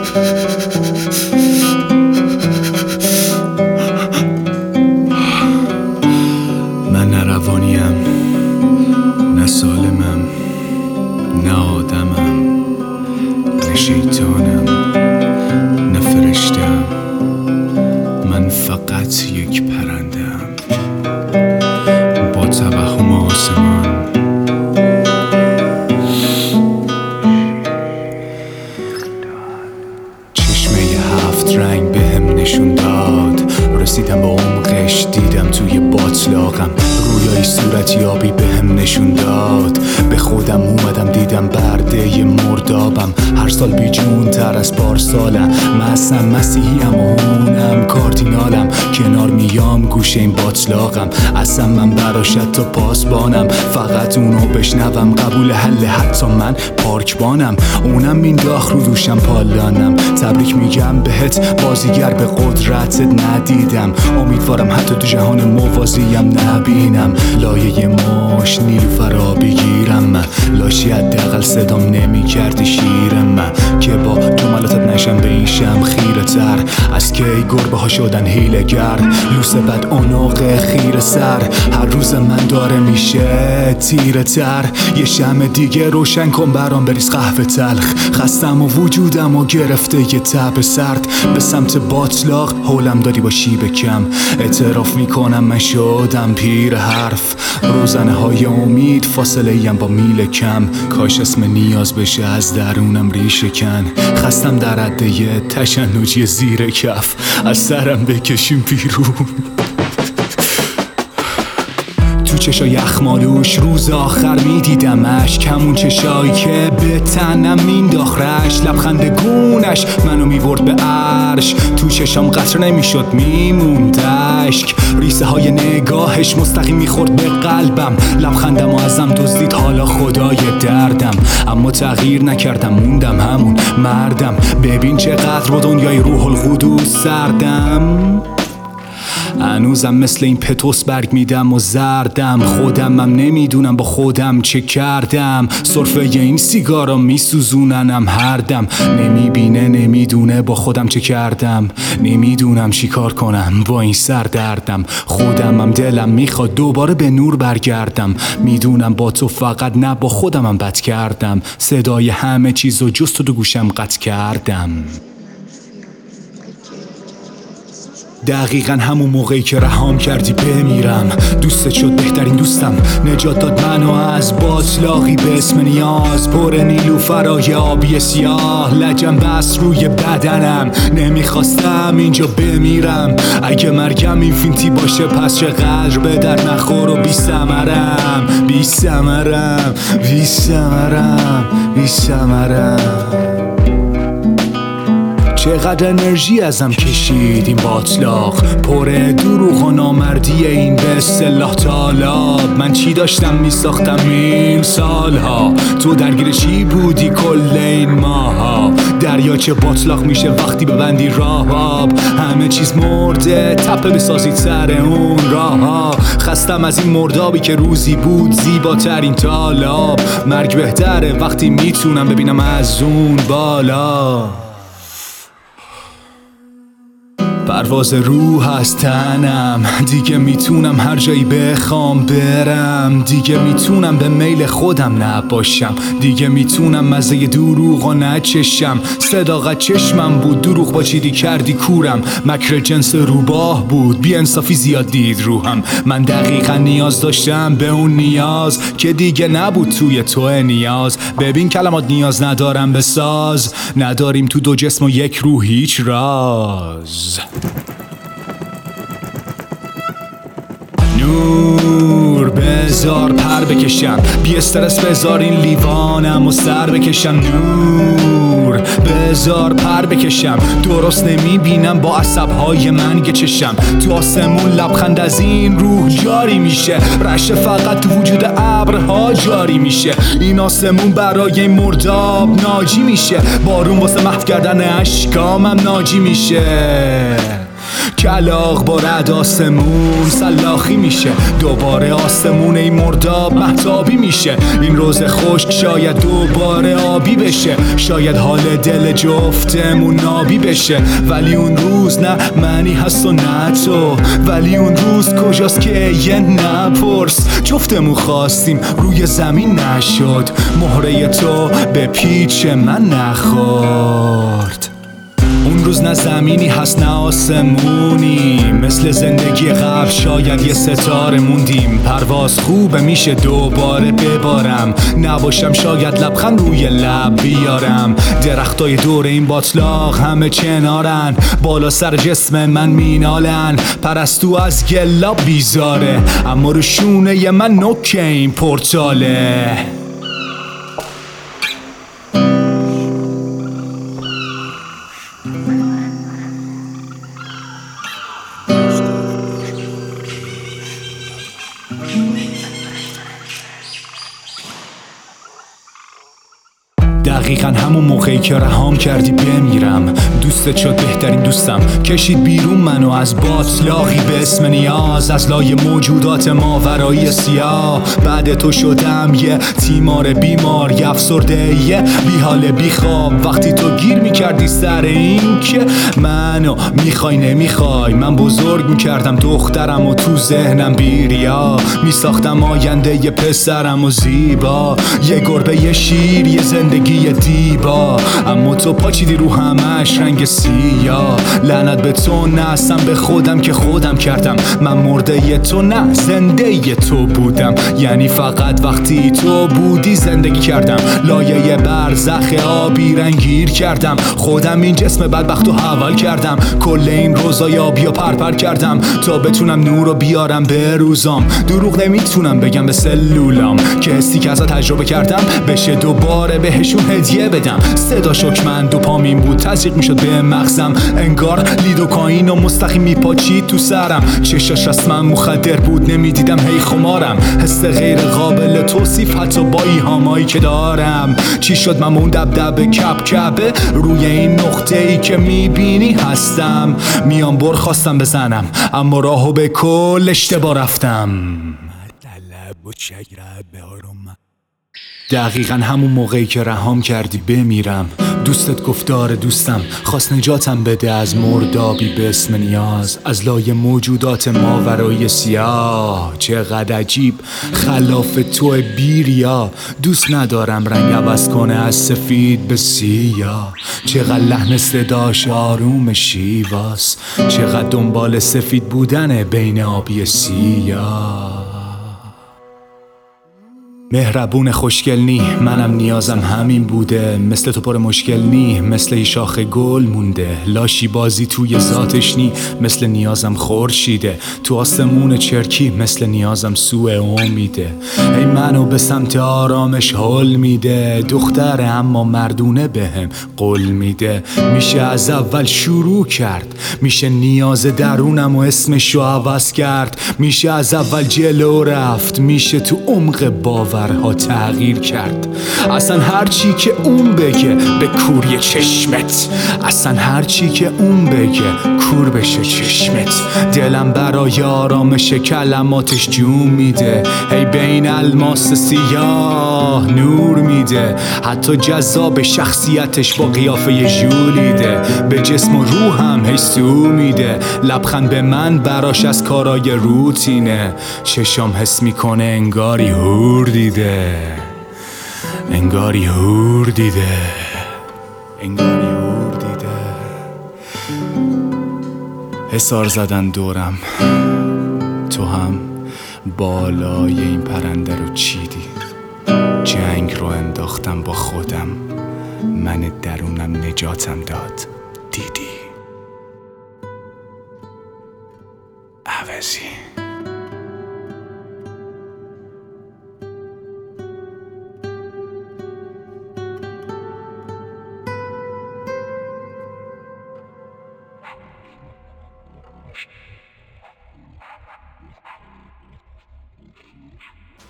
من نه روانیم، نه سالمم، نه آدمم، نه شیطانم، نه فرشتم. من فقط یک پرنده‌ام با توهم آسمان. چشمه 7 رنگ بهم نشون داد، رسیدم به عمقش، دیدم توی باطلاقم. رویای صورتیابی بهم نشون داد، به خودم اومدم دیدم برده مردابم. هر سال بیجون تر از پارسالم، من مسیحیم و اونم کاردینالم. کنار میام گوشه این باطلاقم، اصلا من براش تا پاسبانم. فقط اونو بشنوم قبول حل، حتی من پارکبانم. اونم مینداخت رو دوشم پالانم. تبریک میگم بهت بازیگر به قدرتت ندیدم. امیدوارم حتی تو جهان موازیم نبینم. لایه ماش نیلوفرا بگیرم من، لاشی حداقل صدام نمی کردی شیرم من، که با جملاتت نشم به این شم خیره تر. از کی گربه ها شدن هیلگر، لوس بد عنق خیره سر. هر روز من داره میشه تیره تر. یه شمع دیگه روشن کن برام، بریز قهوه تلخ. خستم و وجودم و گرفته یه تب سرد. به سمت باطلاق حولم دادی با شیب کم. اعتراف میکنم من شدم پیر حرف. روزنه های امید فاصله ایم با میل کم. کاش اسم نیاز بشه از درونم ریشه کن. خستم در عده تشنجی زیر کف، از سرم بکشیم بیرون. تو چشای اخمالوش روز آخر میدیدمش، کمون چشایی که به تنم مینداخت رشت. لبخند گونش منو میورد به عرش، تو چشام قطر نمیشد میموند اشک. ریسه های نگاهش مستقیم میخورد به قلبم. لبخندم و ازم دزدید حالا خدای دردم، اما تغییر نکردم موندم همون مردم. ببین چقدر با دنیای روح القدس سردم. هنوزم مثل این پتوس برگ میدم و زردم. خودمم نمیدونم با خودم چه کردم. سرفه این سیگارا میسوزوننم هر دم. نمیبینه نمیدونه با خودم چه کردم. نمیدونم چی کار کنم با این سردردم. خودمم دلم میخواد دوباره به نور برگردم. میدونم با تو فقط نه با خودمم بد کردم. صدای همه چیزو جز تو گوشم قطع کردم. دقیقا همون موقعی که رهام کردی بمیرم. دوستت شد بهترین دوستم، نجات داد منو از باطلاقی به اسم نیاز. پر نیلوفرای آبی سیاه، لجم بس روی بدنم. نمیخواستم اینجا بمیرم. اگه مرگم اینفینیتی باشه پس چقدر به در نخور و بی ثمرم. بی ثمرم، بی ثمرم، بی ثمرم. چقدر انرژی ازم کشید این باطلاق، پر دروغ و نامردی این به اصطلاح طالاب. من چی داشتم میساختم این سالها، تو درگیر چی بودی کل این ماها؟ دریاچه باطلاق میشه وقتی ببندی راه آب. همه چیز مرده تپه بسازید سر اون راه ها. خستم از این مردابی که روزی بود زیباترین طالاب. مرگ بهتره وقتی میتونم ببینم از اون بالا. پرواز روح از تنم، دیگه میتونم هر جایی بخوام برم. دیگه میتونم به میل خودم نباشم. دیگه میتونم مزه دروغ و نچشم. صداقت چشمم بود، دروغ با چیدی کردی کورم. مکر جنس روباه بود، بی انصافی زیاد دید روحم. من دقیقا نیاز داشتم به اون نیاز که دیگه نبود توی تو نیاز. ببین کلمات نیاز ندارم به ساز، نداریم تو دو جسم و یک روح هیچ راز. نور بذار پر بکشم، بی استرس بذار این لیوانم و سر بکشم. نور بذار پر بکشم، درست نمیبینم با عصبهای من که چشم. تو آسمون لبخند از این روح جاری میشه، رشته فقط تو وجود ابرها جاری میشه. این آسمون برای این مرداب ناجی میشه، بارون واسه محو کردن اشکامم ناجی میشه. کلاغ با رد آسمون سلاخی میشه، دوباره آسمون این مرداب مهتابی میشه. این روز خشک شاید دوباره آبی بشه، شاید حال دل جفتمون نابی بشه. ولی اون روز نه منی هست و نه تو، ولی اون روز کجاست که یه نپرس. جفتمون خواستیم روی زمین نشد، مهره تو به پیچ من نخورد. اون روز نه زمینی هست نه آسمونی، مثل زندگی قبل شاید یه ستاره موندیم. پرواز خوبه میشه دوباره ببارم، نباشم شاید لبخند روی لب بیارم. درختای دور این باطلاق همه کنارن، بالا سر جسم من مینالن. پرستو از گلا بیزاره، اما رو شونه من نوکه این پورتاله. دقیقا همون موقعی که رهام کردی بمیرم، دوستت شد بهترین دوستم، کشید بیرون منو از باطلاقی به اسم نیاز، از لای موجودات ماورایی سیاه. بعد تو شدم یه تیمار بیمار، یه افسرده یه بیحال بیخواب. وقتی تو گیر میکردی سر این که منو میخوای نمیخوای، من بزرگ میکردم دخترم و تو ذهنم بیریا، میساختم آینده یه پسرم و زیبا، یه گربه یه شیر یه زندگی یه دیبا. اما تو پاچیدی رو همش رنگ سیاه. لعنت به تو، نه اصلا به خودم که خودم کردم. من مرده ی تو نه زنده ی تو بودم، یعنی فقط وقتی تو بودی زندگی کردم. لایه برزخ آبی رنگیر کردم، خودم این جسم بدبخت و حول کردم. کل این روزای آبی و پرپر کردم تا بتونم نور رو بیارم به روزام. دروغ نمیتونم بگم به سلولام که حسی که ازا تجربه کردم بشه دوباره بهشون هدیه بدم. صدا شکمند دوپامین بود تزریق میشد به مغزم، انگار لیدوکائین و مستقیم میپاچید تو سرم. چشاش رسما مخدر بود نمیدیدم هی خمارم، حس غیر قابل توصیف حتی با ایهامایی که دارم. چی شد من اون دبدبه کبکبه روی این نقطه ای که میبینی هستم. میان بر خواستم بزنم اما راهو به کل اشتباه رفتم. دقیقا همون موقعی که رهام کردی بمیرم، دوستت گفتار دوستم خواست نجاتم بده از مردابی به اسم نیاز، از لای موجودات ماورایی سیاه. چقدر عجیب خلاف تو بیریا، دوست ندارم رنگ عوض کنه از سفید به سیاه. چقدر لحن صداش آروم شیواس، چقدر دنبال سفید بودن بین آبی سیاه. مهربون خوشگل نی، منم نیازم همین بوده. مثل تو پر مشکل نی، مثل یه شاخ گل مونده. لاشی بازی توی ذاتش نی، مثل نیازم خورشیده. تو آسمون چرکی مثل نیازم سوء امیده. ای منو به سمت آرامش هل میده، دختره اما مردونه بهم قول میده. میشه از اول شروع کرد، میشه نیاز درونم و اسمشو عوض کرد. میشه از اول جلو رفت، میشه تو عمق باورها تغییر کرد. اصلا هرچی که اون بگه به کوری چشمت، اصلا هرچی که اون بگه کور بشه چشمت. دلم برای آرامش کلماتش جون میده، هی بین الماس سیاه نور میده. حتی جذاب شخصیتش با قیافه ژولیده، به جسم و روحم هی سو میده. لبخند به من براش از کارای روتینه، چشام حس میکنه انگاری هور دیده، انگاری هور دیده، انگاری هور دیده. حصار زدن دورم، تو هم بالای این پرنده رو چیدی. جنگ رو انداختم با خودم، من درونم نجاتم داد دیدی. عوضی